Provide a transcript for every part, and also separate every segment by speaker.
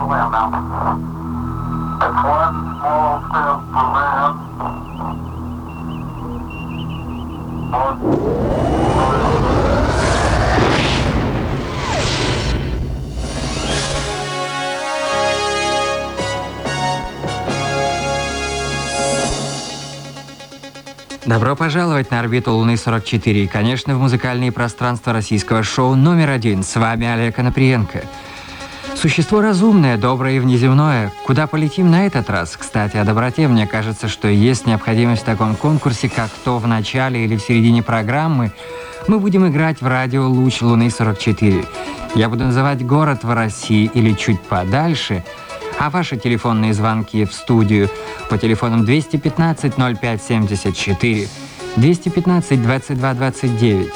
Speaker 1: It's one small step for man,
Speaker 2: Добро пожаловать на орбиту Луны-44 и, конечно, в музыкальные пространства российского шоу номер 1. С вами Олег Анаприенко. Существо разумное, доброе и внеземное. Куда полетим на этот раз? Кстати, о доброте. Мне кажется, что есть необходимость в таком конкурсе, как то в начале или в середине программы мы будем играть в радио «Луч Луны-44». Я буду называть город в России или чуть подальше, а ваши телефонные звонки в студию по телефонам 215-05-74, 215-22-29,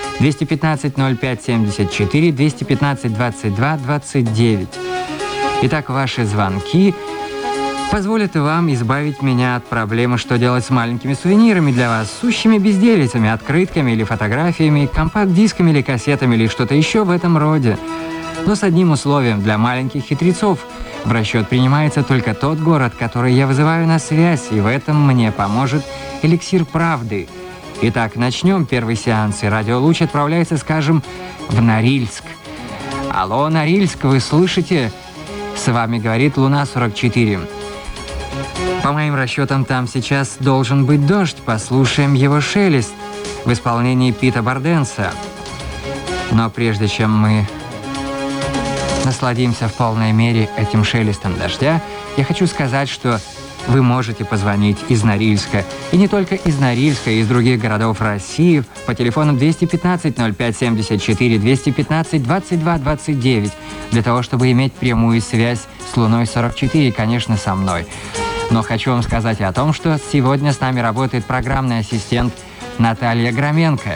Speaker 2: 215-05-74, 215-22-29. Итак, ваши звонки позволят вам избавить меня от проблемы, что делать с маленькими сувенирами для вас, сущими безделицами, открытками или фотографиями, компакт-дисками или кассетами или что-то еще в этом роде. Но с одним условием: для маленьких хитрецов в расчет принимается только тот город, который я вызываю на связь, и в этом мне поможет эликсир правды. Итак, начнем первый сеанс, и радио «Луч» отправляется, скажем, в Норильск. Алло, Норильск, вы слышите? С вами говорит Луна-44. По моим расчетам, там сейчас должен быть дождь. Послушаем его шелест в исполнении Пита Барденса. Но прежде чем мы насладимся в полной мере этим шелестом дождя, я хочу сказать, что вы можете позвонить из Норильска. И не только из Норильска, и из других городов России по телефону 215-05-74, 215-22-29 для того, чтобы иметь прямую связь с Луной-44 и, конечно, со мной. Но хочу вам сказать и о том, что сегодня с нами работает программный ассистент Наталья Громенко.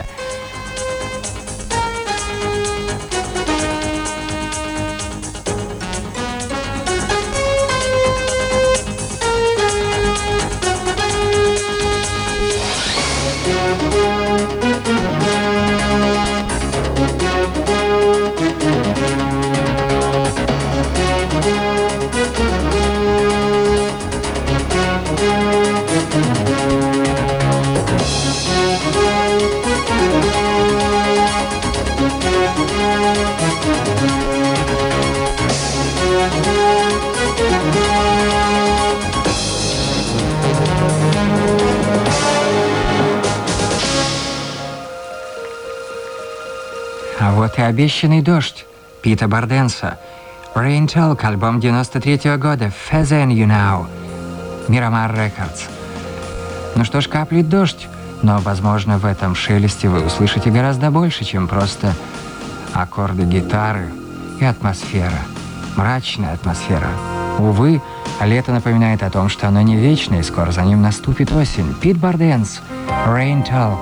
Speaker 2: А вот и обещанный дождь Пита Барденса. Rain Talk, альбом 93-го года, Fazen You Now, Miramar Records. Ну что ж, каплет дождь, но, возможно, в этом шелесте вы услышите гораздо больше, чем просто аккорды гитары и атмосфера, мрачная атмосфера. Увы, лето напоминает о том, что оно не вечное, и скоро за ним наступит осень. Пит Барденс, Rain Talk.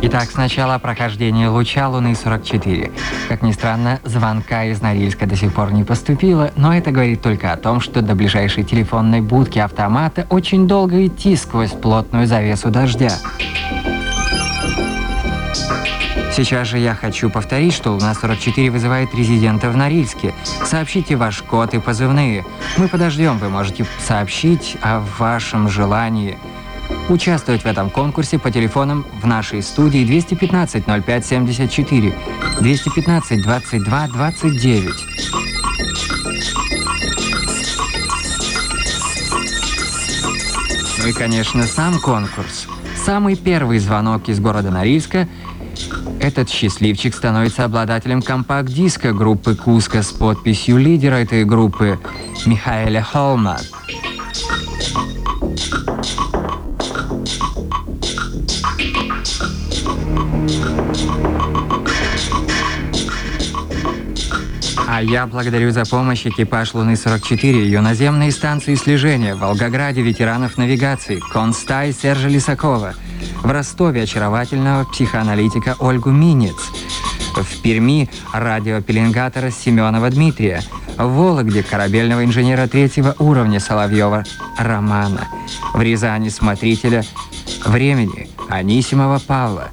Speaker 2: Итак, сначала прохождение луча Луны-44. Как ни странно, звонка из Норильска до сих пор не поступило, но это говорит только о том, что до ближайшей телефонной будки автомата очень долго идти сквозь плотную завесу дождя. Сейчас же я хочу повторить, что Луна-44 вызывает резидента в Норильске. Сообщите ваш код и позывные. Мы подождем, вы можете сообщить о вашем желании участвовать в этом конкурсе по телефонам в нашей студии 215 05 74, 215 22 29. Ну и, конечно, сам конкурс. Самый первый звонок из города Норильска. Этот счастливчик становится обладателем компакт-диска группы «Куска» с подписью лидера этой группы Михаэля Холма. А я благодарю за помощь экипаж Луны-44, ее наземные станции слежения, в Волгограде ветеранов навигации, Констай Сержа Лисакова, в Ростове очаровательного психоаналитика Ольгу Минец, в Перми радиопеленгатора Семенова Дмитрия, в Вологде корабельного инженера третьего уровня Соловьева Романа, в Рязани смотрителя времени Анисимова Павла.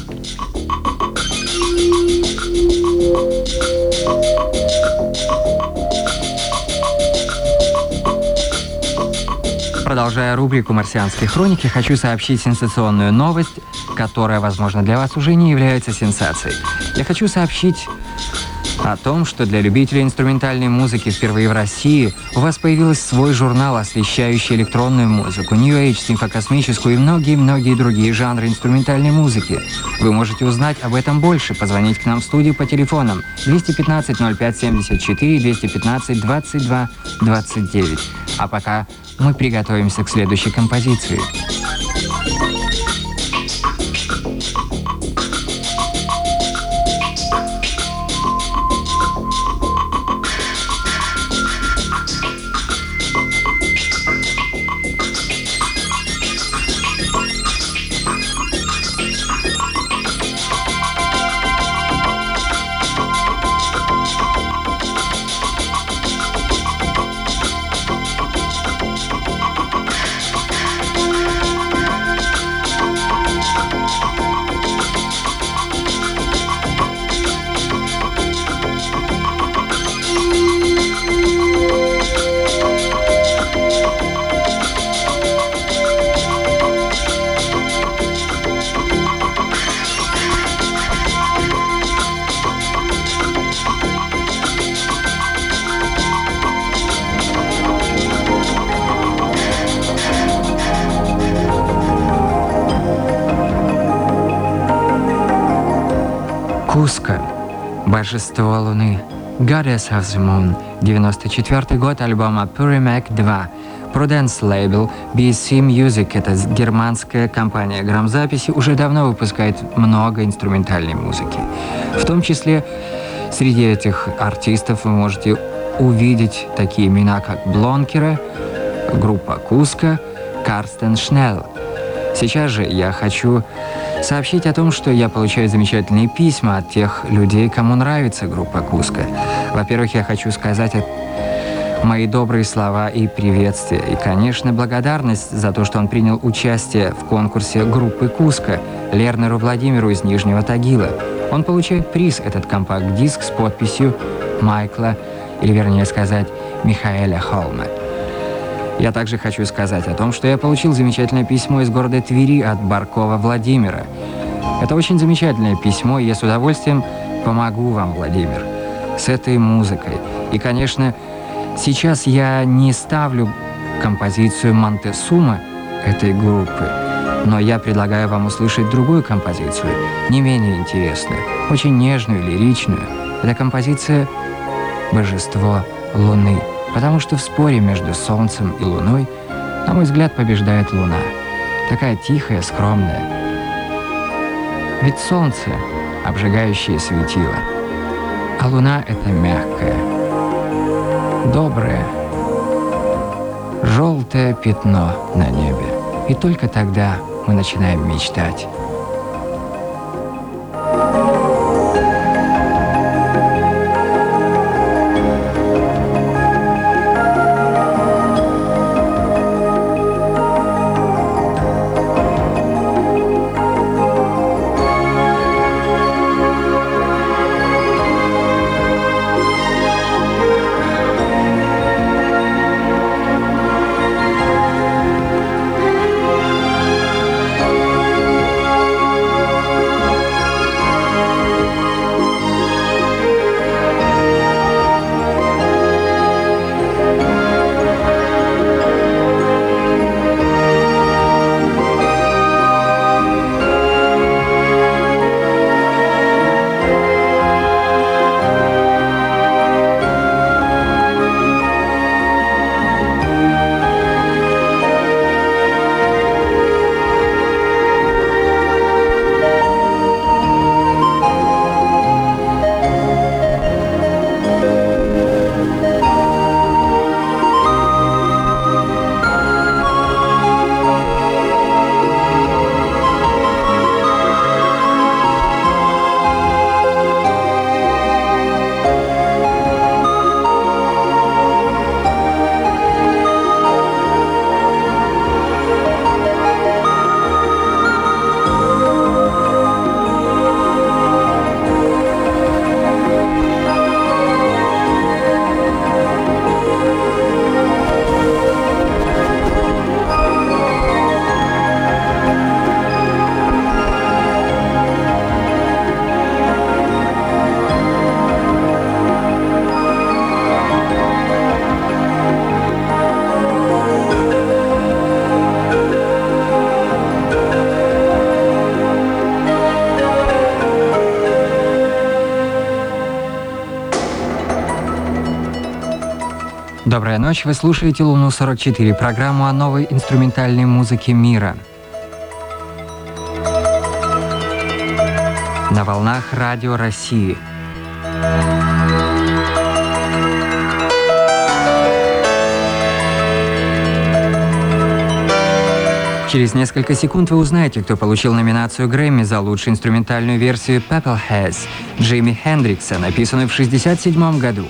Speaker 2: Продолжая рубрику «Марсианские хроники», хочу сообщить сенсационную новость, которая, возможно, для вас уже не является сенсацией. Я хочу сообщить о том, что для любителей инструментальной музыки впервые в России у вас появился свой журнал, освещающий электронную музыку, New Age, симфокосмическую и многие-многие другие жанры инструментальной музыки. Вы можете узнать об этом больше, позвонить к нам в студию по телефонам 215 05 74, 215 22 29. А пока мы приготовимся к следующей композиции. Куска, божество Луны, Goddess of the Moon, 94 год, альбома Purimac 2, Prudence Label, BSC Music, это германская компания грамзаписи, уже давно выпускает много инструментальной музыки. В том числе среди этих артистов вы можете увидеть такие имена, как Блонкера, группа Куска, Карстен Шнелл. Сейчас же я хочу сообщить о том, что я получаю замечательные письма от тех людей, кому нравится группа Куска. Во-первых, я хочу сказать мои добрые слова и приветствия, и, конечно, благодарность за то, что он принял участие в конкурсе группы Куска Лернеру Владимиру из Нижнего Тагила. Он получает приз, этот компакт-диск с подписью Майкла, или вернее сказать, Михаэля Холма. Я также хочу сказать о том, что я получил замечательное письмо из города Твери от Баркова Владимира. Это очень замечательное письмо, и я с удовольствием помогу вам, Владимир, с этой музыкой. И, конечно, сейчас я не ставлю композицию «Монтесума» этой группы, но я предлагаю вам услышать другую композицию, не менее интересную, очень нежную, лиричную. Это композиция «Божество Луны». Потому что в споре между Солнцем и Луной, на мой взгляд, побеждает Луна. Такая тихая, скромная. Ведь Солнце — обжигающее светило, а Луна — это мягкое, доброе, желтое пятно на небе. И только тогда мы начинаем мечтать. Добрая ночь, вы слушаете Луну-44, программу о новой инструментальной музыке мира. На волнах Радио России. Через несколько секунд вы узнаете, кто получил номинацию Грэмми за лучшую инструментальную версию Purple Haze Джимми Хендрикса, написанную в 1967 году.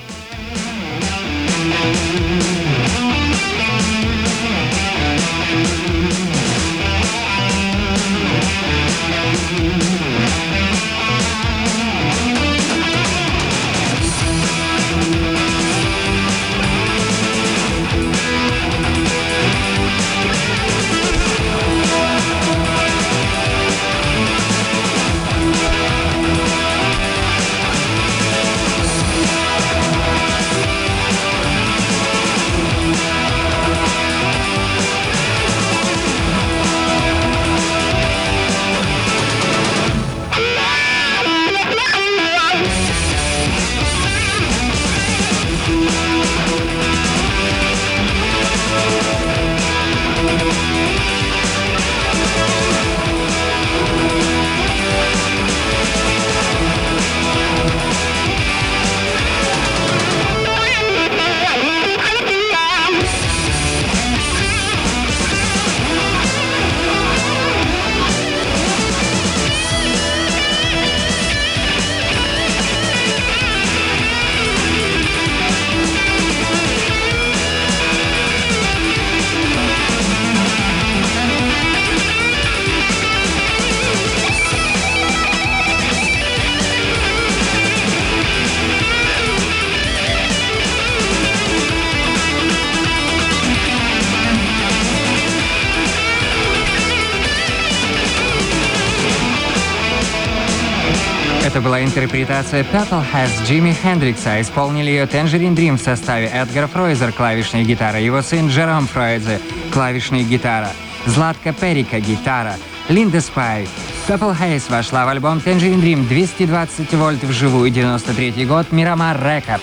Speaker 2: Это была интерпретация Purple Haze Джимми Хендрикса. Исполнили ее Tangerine Dream в составе Эдгар Фройзер, клавишная гитара, его сын Джером Фройзер, клавишная гитара, Златка Перика, гитара, Линда Спай. Purple Haze вошла в альбом Tangerine Dream 220 вольт вживую, 93 год, Miramar Record.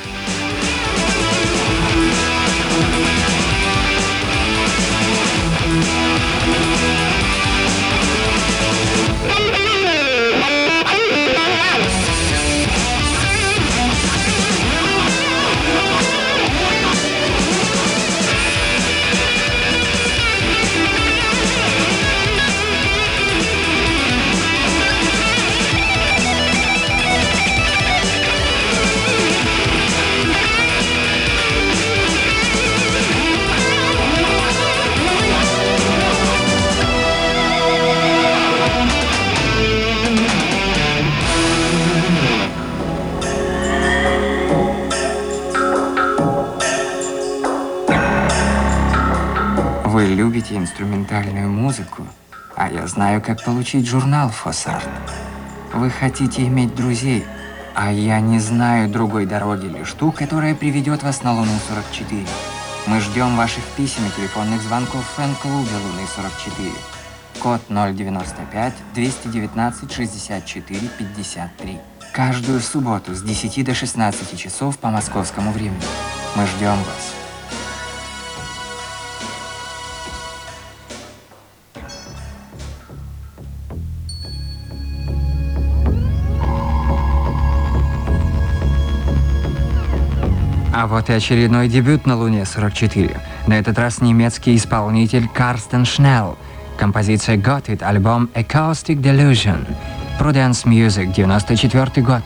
Speaker 2: Вы любите инструментальную музыку, а я знаю, как получить журнал «Фосарт». Вы хотите иметь друзей, а я не знаю другой дороги, лишь ту, которая приведет вас на Луну-44. Мы ждем ваших писем и телефонных звонков в фэн-клубе Луны-44. Код 095 219 64 53. Каждую субботу с 10 до 16 часов по московскому времени. Мы ждем вас. А вот и очередной дебют на Луне-44. На этот раз немецкий исполнитель Карстен Шнелл. Композиция «Got It», альбом «Acoustic Delusion». Prudence Music, 94 год.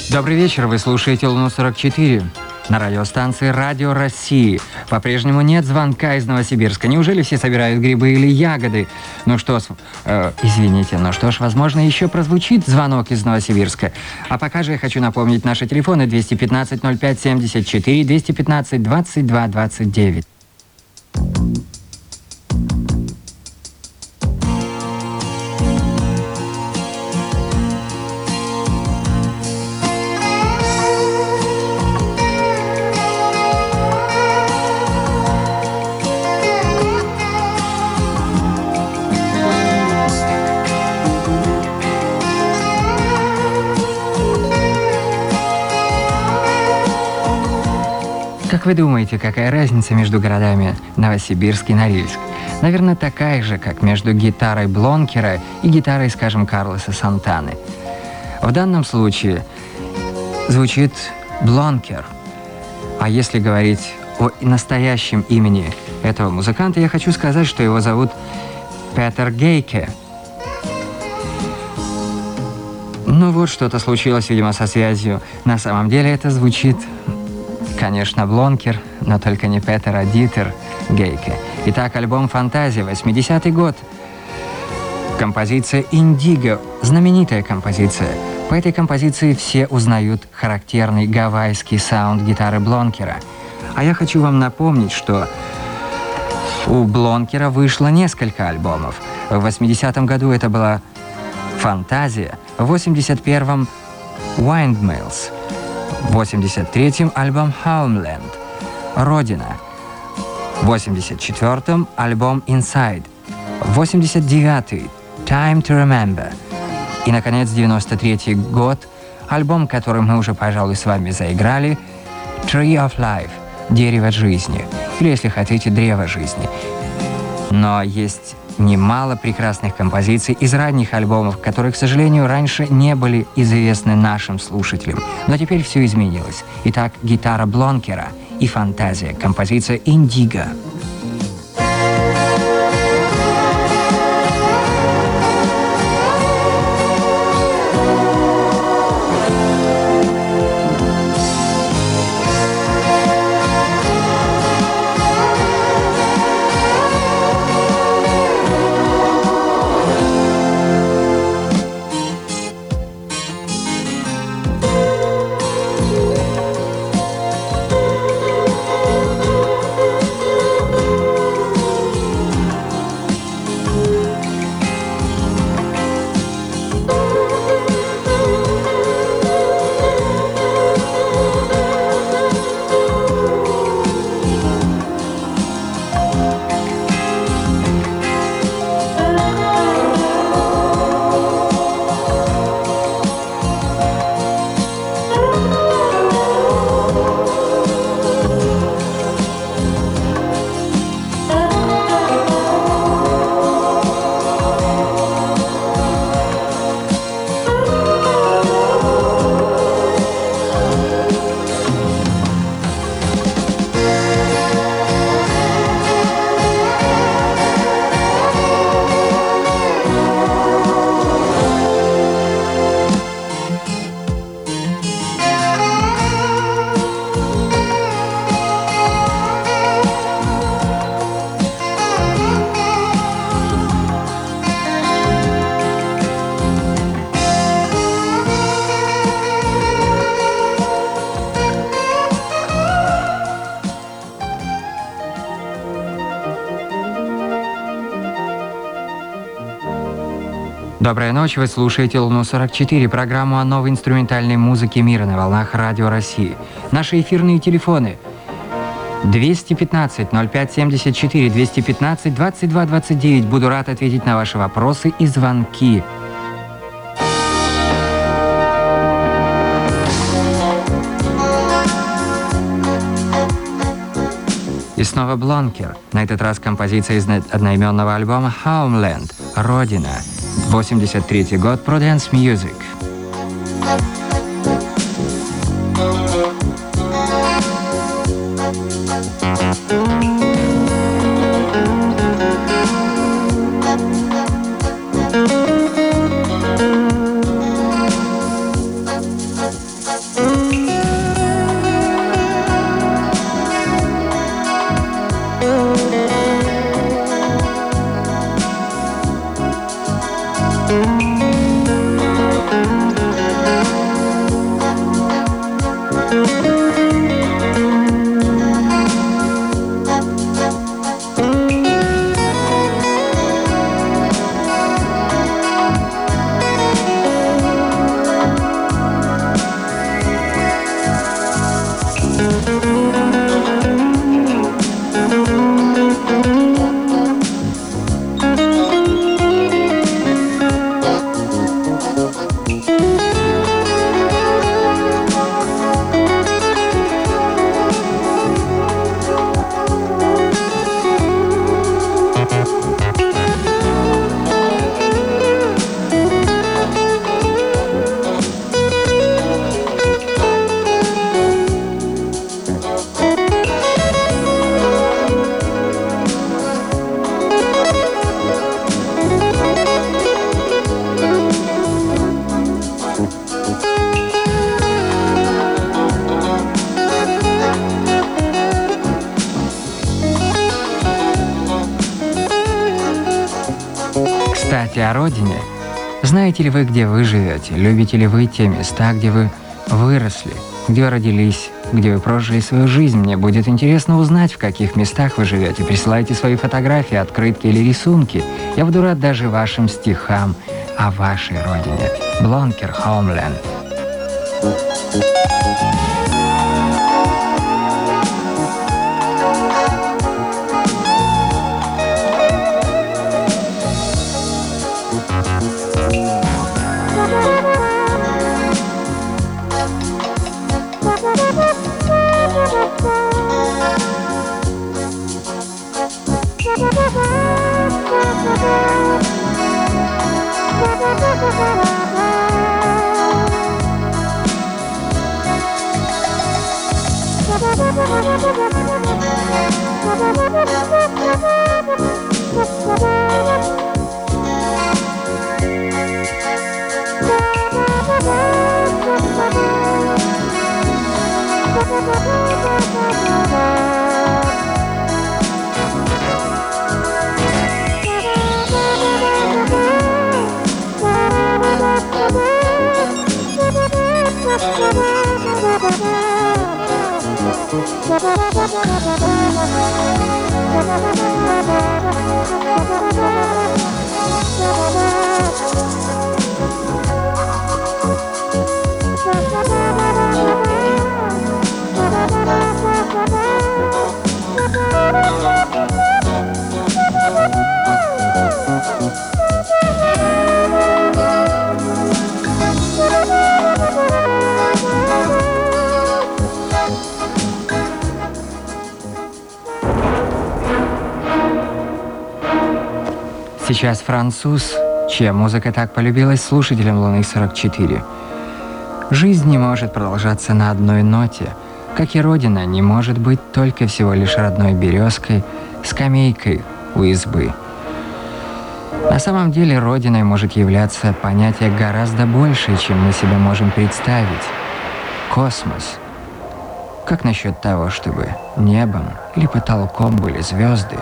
Speaker 2: Добрый вечер, вы слушаете «Луну-44» на радиостанции «Радио России». По-прежнему нет звонка из Новосибирска. Неужели все собирают грибы или ягоды? Ну что ж, возможно, еще прозвучит звонок из Новосибирска. А пока же я хочу напомнить наши телефоны 215-05-74, 215-22-29. Как вы думаете, какая разница между городами Новосибирск и Норильск? Наверное, такая же, как между гитарой Блонкера и гитарой, скажем, Карлоса Сантаны. В данном случае звучит Блонкер. А если говорить о настоящем имени этого музыканта, я хочу сказать, что его зовут Петер Гейке. Ну вот, что-то случилось, видимо, со связью. На самом деле это звучит... Конечно, Блонкер, но только не Петер, а Дитер Гейке. Итак, альбом «Фантазия», 80-й год. Композиция «Индиго», знаменитая композиция. По этой композиции все узнают характерный гавайский саунд гитары Блонкера. А я хочу вам напомнить, что у Блонкера вышло несколько альбомов. В 80-м году это была «Фантазия», в 81-м «Windmills», в 83-м альбом «Homeland» «Родина», в 84-м альбом «Inside», в 89-й «Time to Remember» и, наконец, 93-й год, альбом, который мы уже, пожалуй, с вами заиграли, «Tree of Life» «Дерево жизни», или, если хотите, «Древо жизни». Но есть немало прекрасных композиций из ранних альбомов, которые, к сожалению, раньше не были известны нашим слушателям. Но теперь все изменилось. Итак, гитара Блонкера и «Фантазия», композиция «Индиго». Доброй ночи, вы слушаете «Луну-44», программу о новой инструментальной музыке мира на волнах Радио России. Наши эфирные телефоны 215-05-74, 215-22-29. Буду рад ответить на ваши вопросы и звонки. И снова Блонкер. На этот раз композиция из одноименного альбома «Homeland» «Родина». 83-й год, Prudence Music. Кстати, о родине. Знаете ли вы, где вы живете? Любите ли вы те места, где вы выросли, где вы родились, где вы прожили свою жизнь? Мне будет интересно узнать, в каких местах вы живете. Присылайте свои фотографии, открытки или рисунки. Я буду рад даже вашим стихам о вашей родине. Блонкер Homeland. Сейчас француз, чья музыка так полюбилась слушателям Луны 44. Жизнь не может продолжаться на одной ноте, как и Родина не может быть только всего лишь родной березкой, скамейкой у избы. На самом деле Родиной может являться понятие гораздо большее, чем мы себе можем представить. Космос. Как насчет того, чтобы небом или потолком были звезды,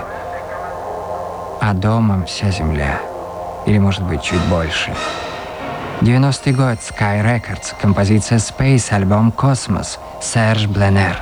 Speaker 2: а домом вся земля? Или, может быть, чуть больше. 90-й год, Sky Records, композиция Space, альбом «Космос», Серж Бленер.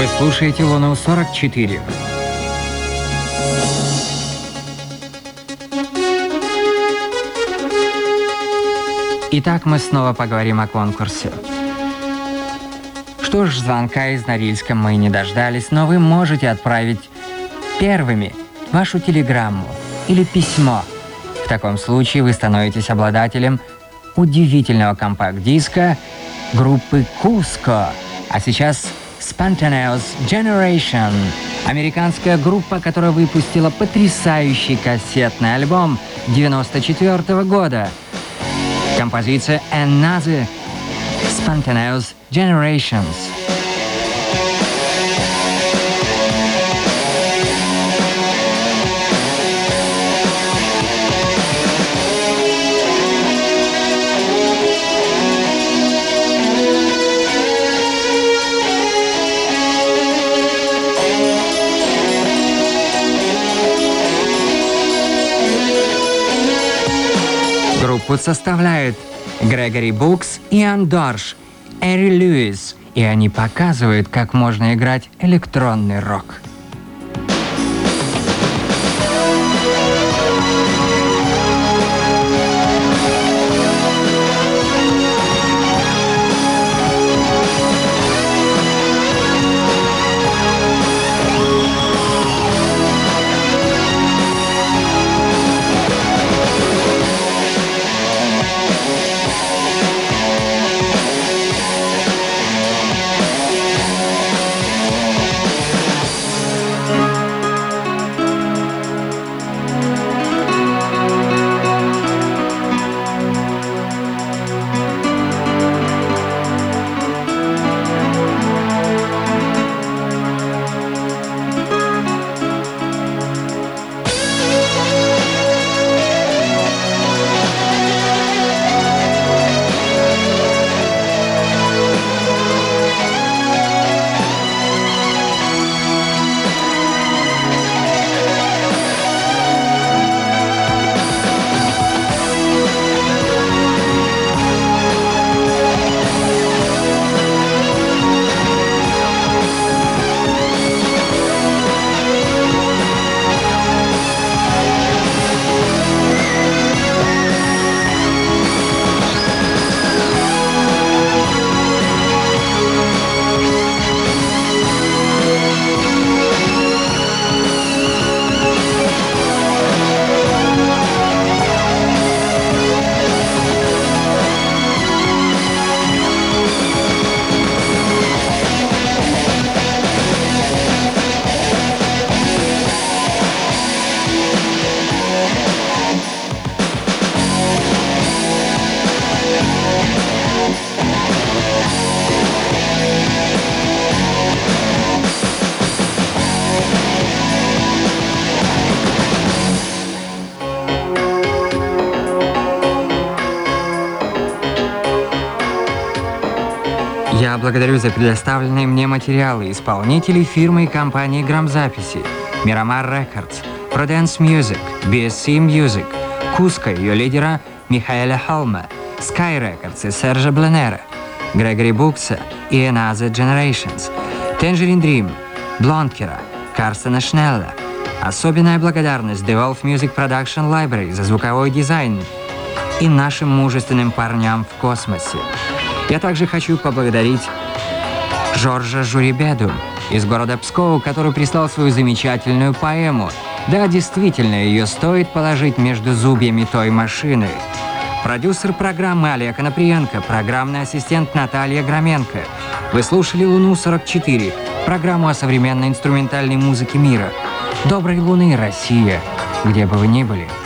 Speaker 2: слушаете Луну-44. Итак, мы снова поговорим о конкурсе. Что ж, звонка из Норильска мы не дождались, но вы можете отправить первыми вашу телеграмму или письмо. В таком случае вы становитесь обладателем удивительного компакт-диска группы Cusco. А сейчас Spontaneous Generation, американская группа, которая выпустила потрясающий кассетный альбом 1994 года. Композиция Another Spontaneous Generations. Группу составляют Грегори Букс, Иан Дорш, Эри Льюис, и они показывают, как можно играть электронный рок. Я благодарю за предоставленные мне материалы исполнителей фирмы и компании грамзаписи Miramar Records, Prudence Music, BSC Music, Cusco, ее лидера Михаэля Холма, Sky Records и Сержа Бленера, Грегори Букса и Another Generations, Tangerine Dream, Блонкера, Карстена Шнелла. Особенная благодарность Devolve Music Production Library за звуковой дизайн и нашим мужественным парням в космосе. Я также хочу поблагодарить Жоржа Журибеду из города Пскова, который прислал свою замечательную поэму. Да, действительно, ее стоит положить между зубьями той машины. Продюсер программы Олег Коноприенко, программный ассистент Наталья Громенко. Вы слушали «Луну-44», программу о современной инструментальной музыке мира. Доброй луны, Россия, где бы вы ни были.